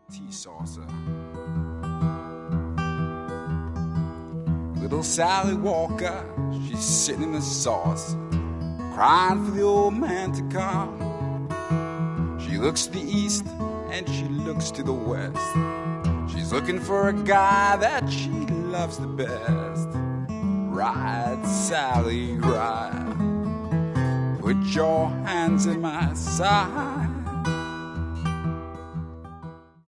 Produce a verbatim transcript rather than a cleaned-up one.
tea saucer. Little Sally Walker, she's sitting in the sauce, crying for the old man to come. She looks to the east and she looks to the west. She's looking for a guy that she loves the best. Ride, Sally, ride. Put your hands in my side.